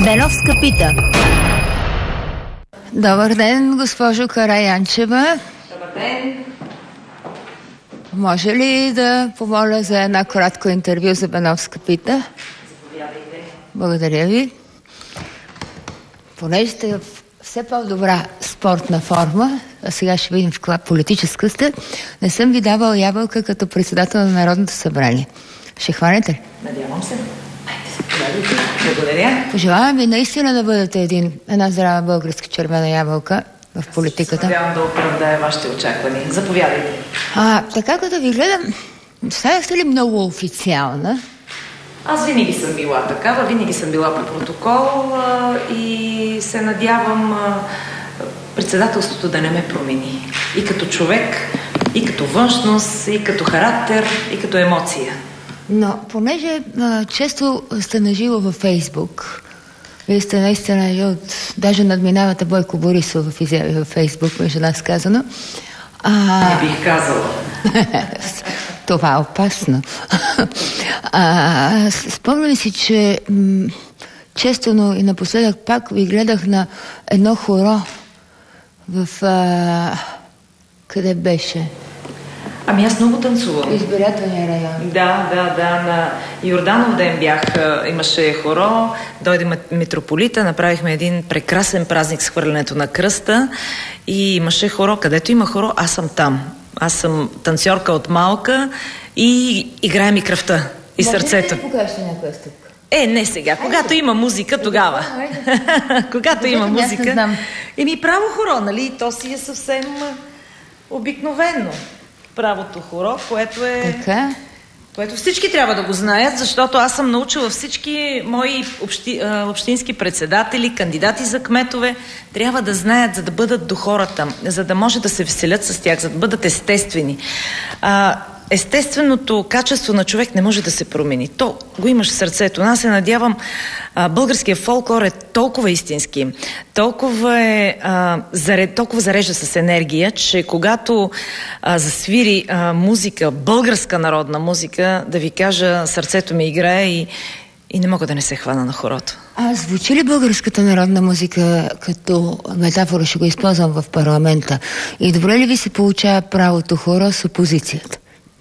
Беновска пита. Добър ден, госпожо Караянчева. Добър ден. Може ли да помоля за една кратко интервю за Беновска пита? Заповядайте. Благодаря ви. Понеже сте в все по-добра спортна форма, а сега ще видим в каква политическа сте, не съм ви давал ябълка като председател на Народното събрание. Ще хванете ли? Надявам се. Благодаря. Пожелавам ви наистина да бъдете една здрава българска червена ябълка в политиката. Надявам да оправдая вашите очаквания. Заповядайте. Така като ви гледам, станахте ли много официална? Аз винаги съм била такава, винаги съм била по протокол и се надявам председателството да не ме промени. И като човек, и като външност, и като характер, и като емоция. Но понеже често сте наживо във Фейсбук, вие сте наистина даже надминавате Бойко Борисов в изяви във Фейсбук, между нас казано. Не бих казала. Това е опасно. Спомням си, че често, но и напоследък пак ви гледах на едно хоро в... къде беше? Ами аз много танцувам. Избирателния район. Да, на Йорданов ден имаше хоро, дойде митрополита, направихме един прекрасен празник с хвърлянето на кръста и имаше хоро. Където има хоро, аз съм там. Аз съм танцорка от малка и играе ми кръвта и сърцето. Може ли да покажете някоя стъпка? Не сега. Когато има музика, тогава. Когато има музика. Право хоро, нали? То си е съвсем обикновено. Правото хоро, което всички трябва да го знаят, защото аз съм научила всички мои общински председатели, кандидати за кметове, трябва да знаят, за да бъдат до хората, за да може да се веселят с тях, за да бъдат естествени. Естественото качество на човек не може да се промени. То го имаш в сърцето. Аз се надявам, българския фолклор е толкова истински, толкова зарежда с енергия, че когато засвири музика, българска народна музика, да ви кажа, сърцето ми играе и не мога да не се хвана на хорото. Звучи ли българската народна музика като метафора, ще го използвам в парламента? И добре ли ви се получава правото хоро с опозицията?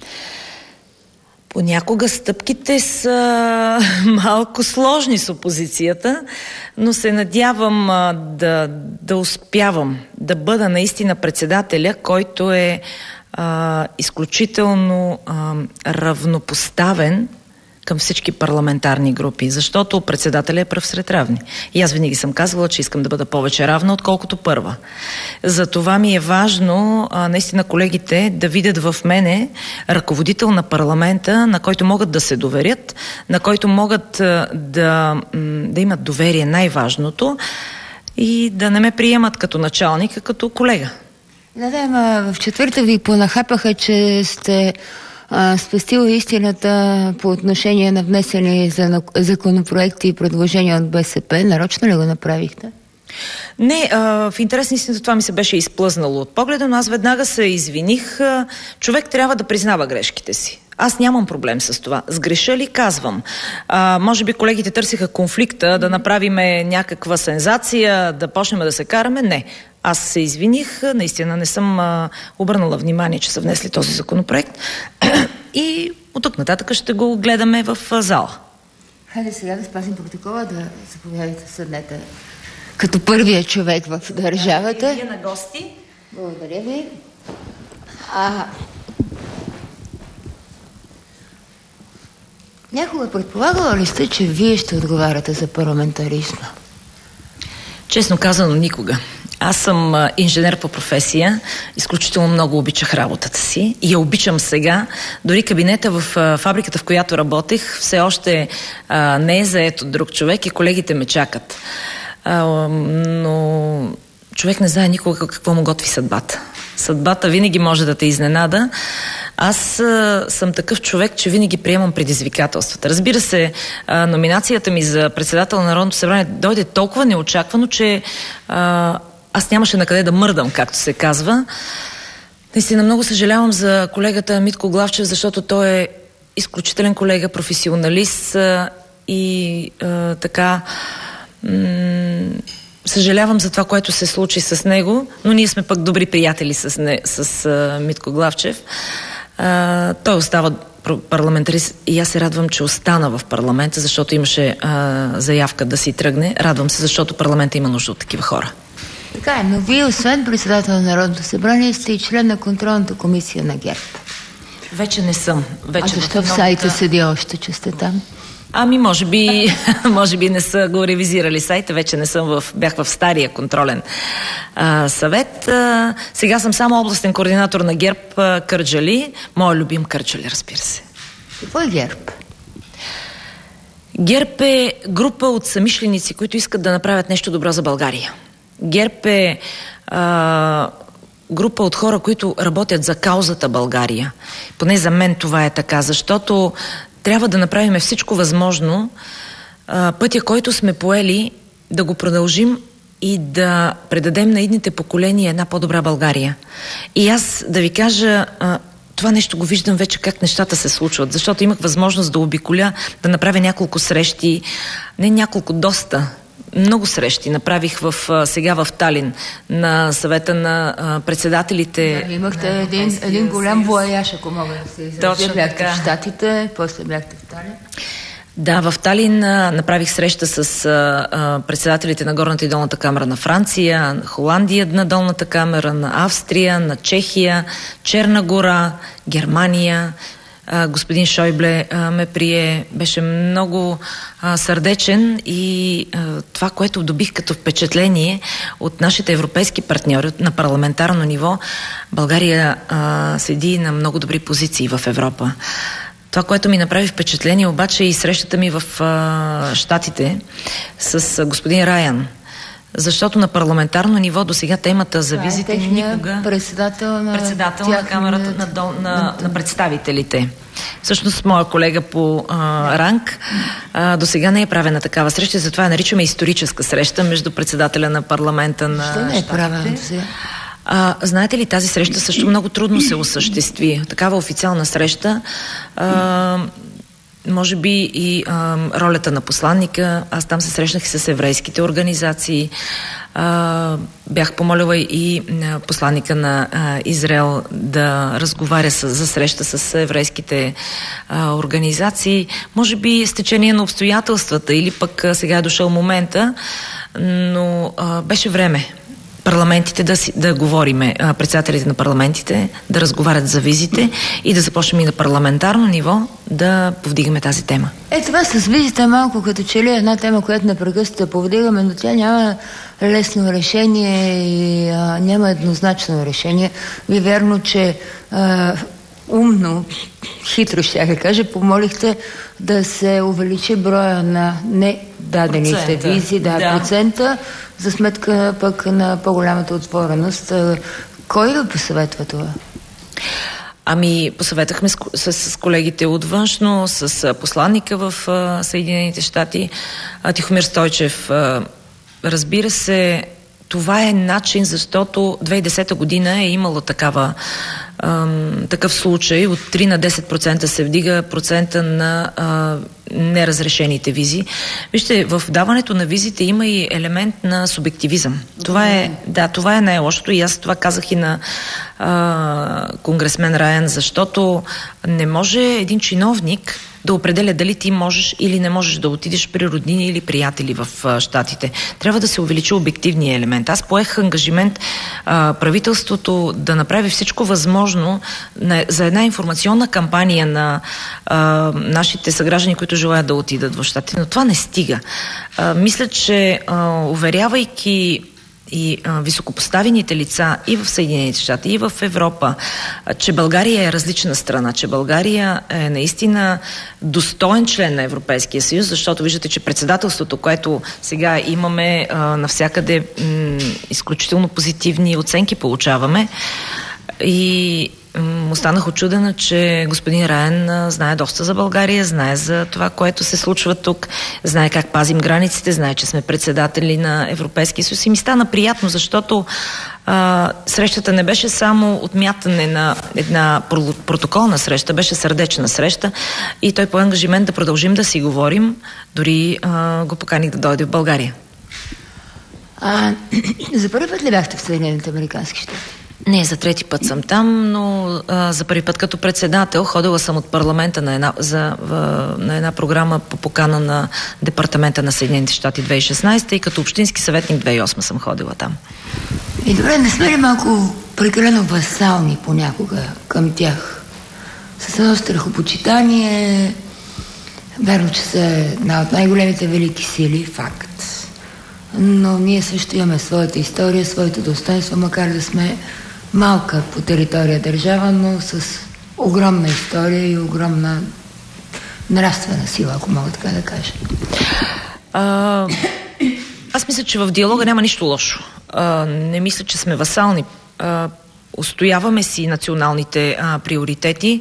Понякога стъпките са малко сложни с опозицията, но се надявам да успявам да бъда наистина председателя, който е изключително равнопоставен към всички парламентарни групи, защото председателя е пръв сред равни. И аз винаги съм казвала, че искам да бъда повече равна, отколкото първа. За това ми е важно наистина колегите да видят в мене ръководител на парламента, на който могат да се доверят, на който могат да имат доверие, най-важното, и да не ме приемат като началник, а като колега. В четвъртък ви понахапаха, че сте спестила истината по отношение на внесени законопроекти и предложения от БСП. Нарочно ли го направихте? Не, в интерес на истината това ми се беше изплъзнало от погледа, но аз веднага се извиних. Човек трябва да признава грешките си. Аз нямам проблем с това. Сгреша ли, казвам. Може би колегите търсиха конфликта, да направиме някаква сензация, да почнем да се караме. Не. Аз се извиних, наистина не съм обърнала внимание, че са внесли този законопроект и от тук нататък ще го гледаме в зала. Хайде сега да спазим протокола, да заповядайте, седнете като първия човек в държавата. Вие на гости. Благодаря ви. Някога предполагала ли сте, че вие ще отговаряте за парламентаризма? Честно казано, никога. Аз съм инженер по професия, изключително много обичах работата си и я обичам сега. Дори кабинета в фабриката, в която работех, все още не е зает от друг човек и колегите ме чакат. Но човек не знае никога какво му готви съдбата. Съдбата винаги може да те изненада. Аз съм такъв човек, че винаги приемам предизвикателствата. Разбира се, номинацията ми за председател на Народното събрание дойде толкова неочаквано, че аз нямаше на къде да мърдам, както се казва. Наистина много съжалявам за колегата Митко Главчев, защото той е изключителен колега, професионалист и така Съжалявам за това, което се случи с него, но ние сме пък добри приятели с Митко Главчев. Той остава парламентарист и аз се радвам, че остана в парламента, защото имаше заявка да си тръгне. Радвам се, защото парламента има нужда от такива хора. Така е, но вие освен председател на Народното събрание сте и член на контролната комисия на ГЕРБ. Вече не съм. А защо в сайта седи още, че сте там? Ами, може би не са го ревизирали сайта, вече не съм бях в стария контролен съвет. Сега съм само областен координатор на ГЕРБ Кърджали. Моя любим Кърджали, разбира се. Какво е ГЕРБ? ГЕРБ е група от съмишленици, които искат да направят нещо добро за България. ГЕРБ е група от хора, които работят за каузата България. Поне за мен това е така, защото трябва да направим всичко възможно пътя, който сме поели, да го продължим и да предадем на идните поколения една по-добра България. И аз да ви кажа, това нещо го виждам вече как нещата се случват, защото имах възможност да обиколя, да направя няколко срещи, не няколко, доста, много срещи направих сега в Талин на съвета на председателите. Да, имахте един голям воаяж, ако мога да се изразя. Точно бяхте така. в Щатите, после бяхте в Талин. Да, в Талин направих среща с председателите на Горната и Долната камера на Франция, на Холандия на Долната камера, на Австрия, на Чехия, Черна гора, Германия. Господин Шойбле ме прие, беше много сърдечен и това, което добих като впечатление от нашите европейски партньори на парламентарно ниво, България седи на много добри позиции в Европа. Това, което ми направи впечатление, обаче и срещата ми в Щатите с господин Райан. Защото на парламентарно ниво до сега темата за визите никога... Председател на камерата на представителите. Всъщност, моя колега по ранг до сега не е правена такава среща, затова я наричаме историческа среща между председателя на парламента на Щатите. Не е правена до сега? Знаете ли, тази среща също много трудно се осъществи. Такава официална среща... може би и ролята на посланника. Аз там се срещнах и с еврейските организации. Бях помолила и посланника на Израел да разговаря за среща с еврейските организации. Може би с течение на обстоятелствата или пък сега е дошъл момента, но беше време парламентите да говориме, председателите на парламентите да разговарят за визите и да започнем и на парламентарно ниво да повдигаме тази тема. Това с визите е малко като че ли една тема, която непрекъснато да повдигаме, но тя няма лесно решение и няма еднозначно решение. Ви вярно, че умно, хитро ще я кажа, помолихте да се увеличи броя на недадените визи, процента, за сметка пък на по-голямата отвореност. Кой да посъветва това? Ами, посъветахме с колегите от външно, с посланника в Съединените щати, Тихомир Стойчев. Разбира се, това е начин, защото 2010 година е имало такъв случай. От 3 на 10% се вдига процента на неразрешените визи. Вижте, в даването на визите има и елемент на субективизъм. Това е най-лошото и аз това казах и на конгресмен Райан, защото не може един чиновник да определя дали ти можеш или не можеш да отидеш при роднини или приятели в щатите. Трябва да се увеличи обективния елемент. Аз поех ангажимент правителството да направи всичко възможно за една информационна кампания на нашите съграждани, които желаят да отидат в щатите, но това не стига. Мисля, че уверявайки и високопоставените лица и в Съединените щати, и в Европа, че България е различна страна, че България е наистина достоен член на Европейския съюз, защото виждате, че председателството, което сега имаме навсякъде, изключително позитивни оценки получаваме. И останах очудена, че господин Райан знае доста за България, знае за това, което се случва тук, знае как пазим границите, знае, че сме председатели на Европейския съюз и ми стана приятно, защото срещата не беше само отмятане на една протоколна среща, беше сърдечна среща и той по ангажимент да продължим да си говорим, дори го поканих да дойде в България. За първи път ли бяхте в Съединените американски щати? Не, за трети път съм там, но за първи път като председател ходила съм от парламента на една програма по покана на Департамента на Съединените щати 2016 и като общински съветник 2008 съм ходила там. И добре, не сме ли малко прекалено васални понякога към тях? С едно страхопочитание, вярно, че са една от най-големите велики сили, факт. Но ние също имаме своята история, своето достоинство, макар да сме малка по територия държава, но с огромна история и огромна нравствена сила, ако мога така да кажа. Аз мисля, че в диалога няма нищо лошо. Не мисля, че сме васални. Устояваме си националните приоритети.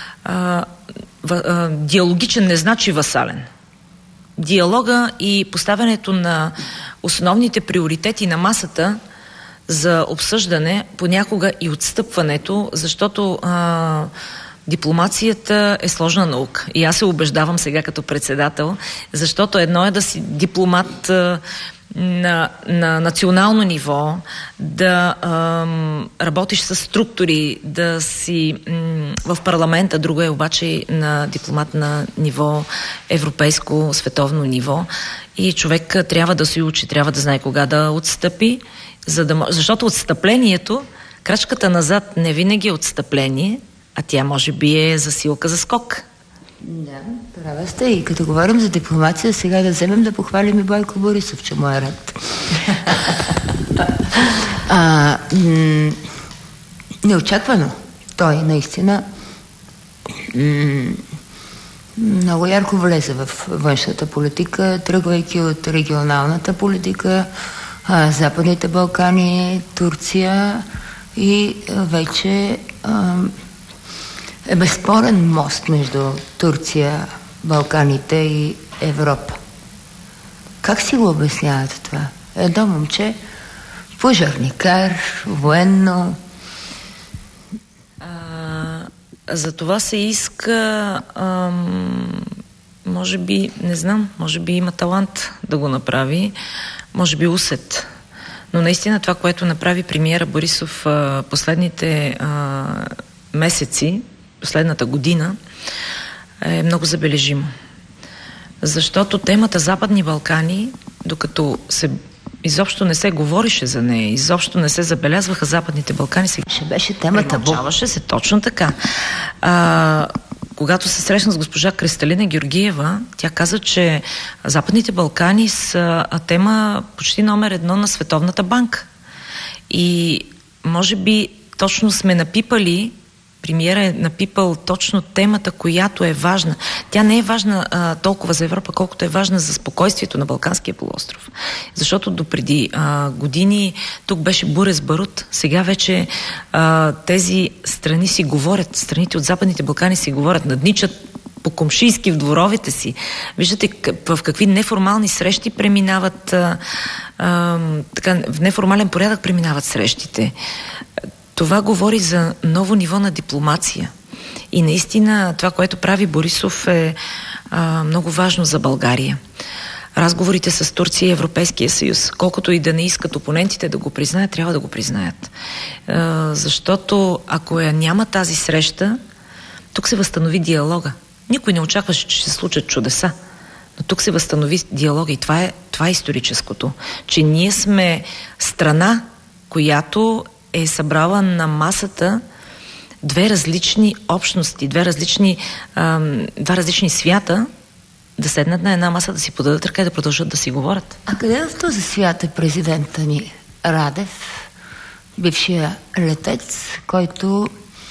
Диалогичен не значи васален. Диалога и поставянето на основните приоритети на масата за обсъждане, понякога и отстъпването, защото дипломацията е сложна наука. И аз се убеждавам сега като председател, защото едно е да си дипломат на национално ниво, да работиш с структури, да си в парламента, друго е обаче на дипломат на ниво европейско, световно ниво. И човек трябва да се учи, трябва да знае кога да отстъпи, защото отстъплението, крачката назад не винаги е отстъпление, а тя може би е засилка за скок. Да, права сте. И като говорим за дипломация, сега да вземем да похвалим и Бойко Борисов, че му е ред. Неочаквано. Той наистина много ярко влезе в външната политика, тръгвайки от регионалната политика, Западните Балкани, Турция и вече е безспорен мост между Турция, Балканите и Европа. Как си го обяснявате това? Едно момче, пожарникар, военно. За това се иска, може би, не знам, може би има талант да го направи, може би усет. Но наистина това, което направи премиера Борисов последните месеци, последната година, е много забележимо. Защото темата Западни Балкани, докато изобщо не се говорише за нея, изобщо не се забелязваха Западните Балкани, ще беше темата. Премълчаваше се точно така. Когато се срещна с госпожа Кристалина Георгиева, тя каза, че Западните Балкани са тема почти номер 1 на Световната банка. И може би точно сме напипали, премиера е напипал точно темата, която е важна. Тя не е важна толкова за Европа, колкото е важна за спокойствието на Балканския полуостров. Защото допреди години тук беше буре с барут. Сега вече тези страни си говорят, страните от Западните Балкани си говорят, надничат по-комшийски в дворовете си. Виждате в какви неформални срещи преминават, в неформален порядък преминават срещите. Това говори за ново ниво на дипломация. И наистина това, което прави Борисов, е много важно за България. Разговорите с Турция и Европейския съюз, колкото и да не искат опонентите да го признаят, трябва да го признаят. Защото ако няма тази среща, тук се възстанови диалога. Никой не очакваше, че ще се случат чудеса. Но тук се възстанови диалога и това е историческото. Че ние сме страна, която е събрала на масата две различни общности, два различни свята, да седнат на една маса, да си подадат ръка и да продължат да си говорят. А къде в този свят е президента ни Радев, бившия летец, който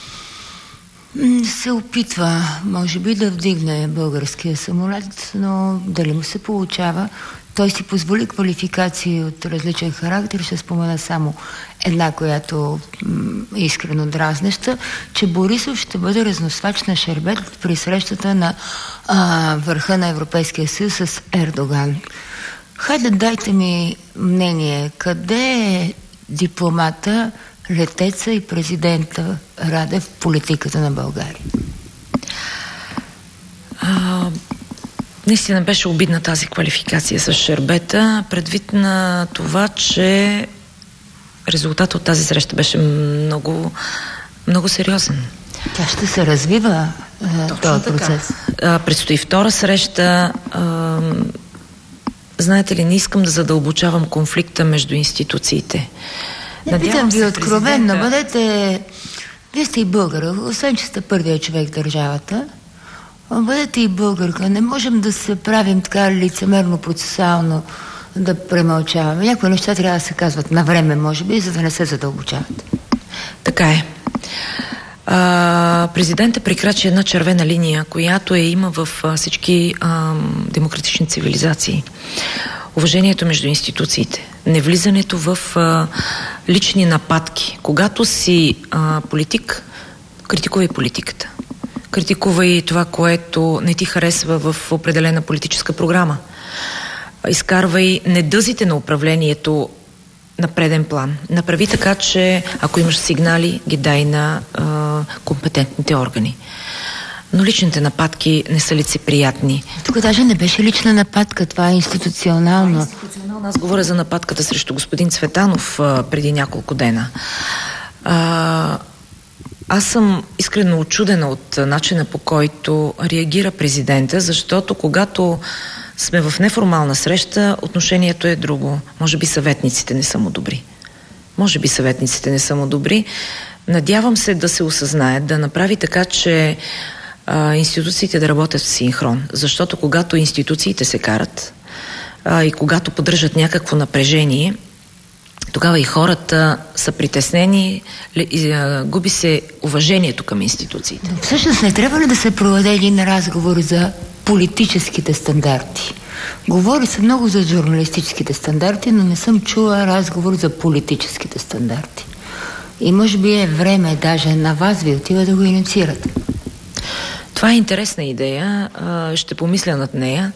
се опитва, може би, да вдигне българския самолет, но дали му се получава? Той си позволи квалификации от различен характер. Ще спомена само една, която е искрено дразнеща, че Борисов ще бъде разносвач на шербет при срещата на върха на Европейския съюз с Ердоган. Хайде, дайте ми мнение. Къде е дипломата, летеца и президента Радев в политиката на България? Наистина беше обидна тази квалификация с шербета, предвид на това, че резултатът от тази среща беше много, много сериозен. Тя ще се развива този процес. Предстои втора среща. Знаете ли, не искам да задълбочавам конфликта между институциите. Не питам ви откровенно, бъдете... Вие сте и българ, освен че сте първият човек в държавата, бъдете и българка. Не можем да се правим така лицемерно, процесуално, да премълчаваме. Някои неща трябва да се казват на време, може би, за да не се задълбочават. Така е. Президентът прекрачи една червена линия, която има в всички демократични цивилизации. Уважението между институциите, невлизането в лични нападки. Когато си политик, критикувай политиката. Критикувай това, което не ти харесва в определена политическа програма. Изкарвай недъзите на управлението на преден план. Направи така, че ако имаш сигнали, ги дай на компетентните органи. Но личните нападки не са лицеприятни. Тук даже не беше лична нападка, това е институционално. Аз говоря за нападката срещу господин Цветанов преди няколко дена. Аз съм искрено учудена от начина, по който реагира президента, защото когато сме в неформална среща, отношението е друго. Може би съветниците не са му добри. Може би съветниците не са му добри. Надявам се да се осъзнаят, да направи така, че институциите да работят в синхрон. Защото когато институциите се карат и когато поддържат някакво напрежение, тогава и хората са притеснени, губи се уважението към институциите. Всъщност не трябва ли да се проведе един разговор за политическите стандарти? Говори се много за журналистическите стандарти, но не съм чула разговор за политическите стандарти. И може би е време, даже на вас ви отива да го инициирате. Това е интересна идея. Ще помисля над нея.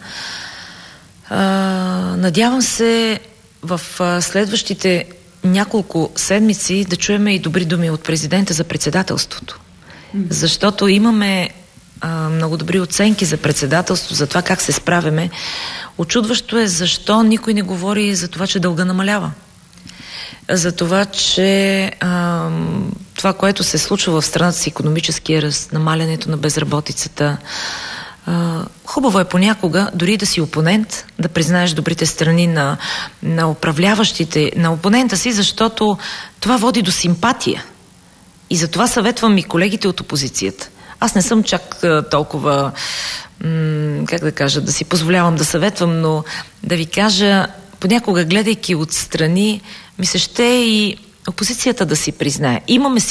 Надявам се в следващите няколко седмици да чуем и добри думи от президента за председателството. Защото имаме много добри оценки за председателство, за това как се справяме. Очудващо е защо никой не говори за това, че дълга намалява. За това, че това, което се случва в страната с икономическия ръст, намалянето на безработицата, хубаво е понякога, дори да си опонент, да признаеш добрите страни на управляващите, на опонента си, защото това води до симпатия. И затова съветвам и колегите от опозицията. Аз не съм чак толкова, как да кажа, да си позволявам да съветвам, но да ви кажа, понякога гледайки отстрани, ми се ще и опозицията да си признае.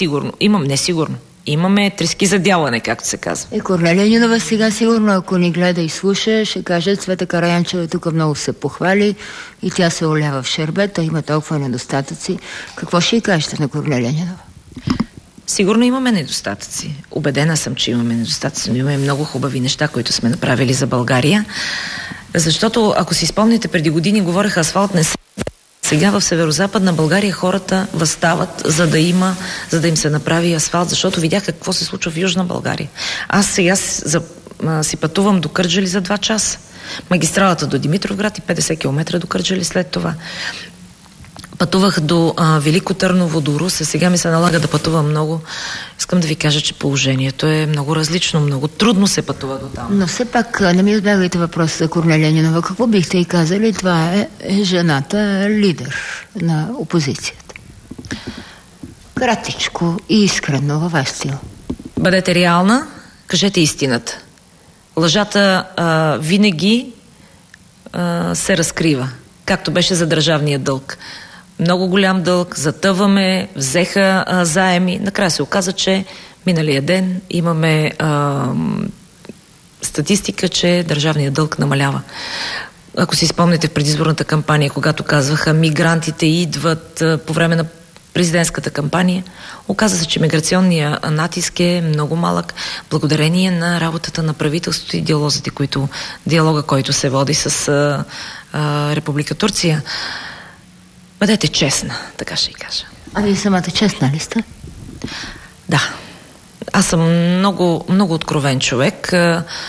Имаме трески за дялане, както се казва. Корнелия Нинова сега сигурно, ако ни гледа и слуша, ще каже: Цвета Караянчева тук много се похвали и тя се олява в шербета, има толкова недостатъци. Какво ще й кажете на Корнелия Нинова? Сигурно имаме недостатъци. Убедена съм, че имаме недостатъци, но имаме много хубави неща, които сме направили за България. Защото, ако си спомните, преди години говореха асфалт не. Сега в северо-западна България хората възстават, за да им се направи асфалт, защото видях какво се случва в Южна България. Аз сега си пътувам до Кърджали за 2 часа. Магистралата до Димитровград и 50 км до Кърджали след това. Пътувах до Велико Търново, до Русе. Сега ми се налага да пътувам много. Искам да ви кажа, че положението е много различно, много трудно се пътува до там. Но все пак не ми избягайте въпроса за Корнелия Нинова. Какво бихте и казали? Това е жената лидер на опозицията. Кратичко и искрено във ваш стил. Бъдете реална, кажете истината. Лъжата винаги се разкрива, както беше за държавния дълг. Много голям дълг, затъваме, взеха заеми. Накрая се оказа, че миналия ден имаме статистика, че държавният дълг намалява. Ако си спомните в предизборната кампания, когато казваха мигрантите идват по време на президентската кампания, оказа се, че миграционният натиск е много малък, благодарение на работата на правителството и диалога, който се води с Република Турция. Бъдете честна, така ще й кажа. А вие самата честна ли сте? Да. Аз съм много, много откровен човек.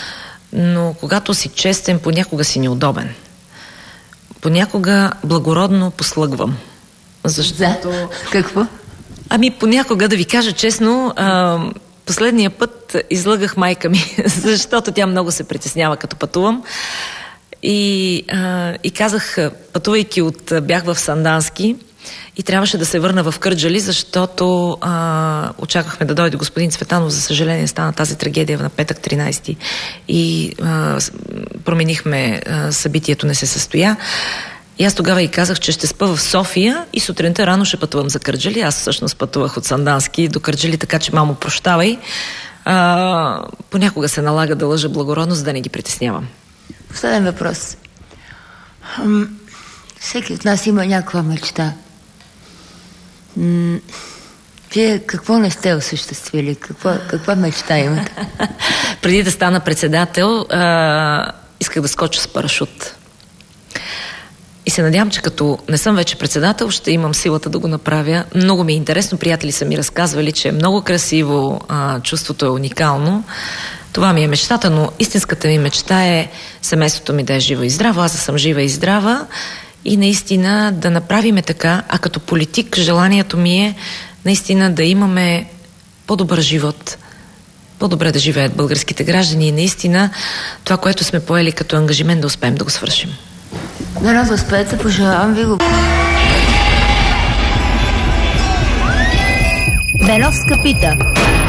но когато си честен, понякога си неудобен. Понякога благородно послъгвам. Защото... Какво? Ами понякога, да ви кажа честно, последния път излъгах майка ми, защото тя много се притеснява като пътувам. И казах, пътувайки бях в Сандански и трябваше да се върна в Кърджали, защото очаквахме да дойде господин Цветанов. За съжаление стана тази трагедия на петък 13 и променихме, събитието не се състоя. И аз тогава и казах, че ще спа в София и сутринта рано ще пътувам за Кърджали. Аз всъщност пътувах от Сандански до Кърджали, така че мамо, прощавай. Понякога се налага да лъжа благородно, за да не ги притеснявам. Последен въпрос. Всеки от нас има някаква мечта. Вие какво не сте осъществили? Каква мечта имате? Преди да стана председател, исках да скоча с парашут. И се надявам, че като не съм вече председател, ще имам силата да го направя. Много ми е интересно. Приятели са ми разказвали, че е много красиво, чувството е уникално. Това ми е мечтата, но истинската ми мечта е семейството ми да е живо и здраво, аз да съм жива и здрава и наистина да направиме така, а като политик желанието ми е наистина да имаме по-добър живот, по-добре да живеят българските граждани и наистина това, което сме поели като ангажимент, да успеем да го свършим. Да не успеете, пожелавам ви го. Беновска пита.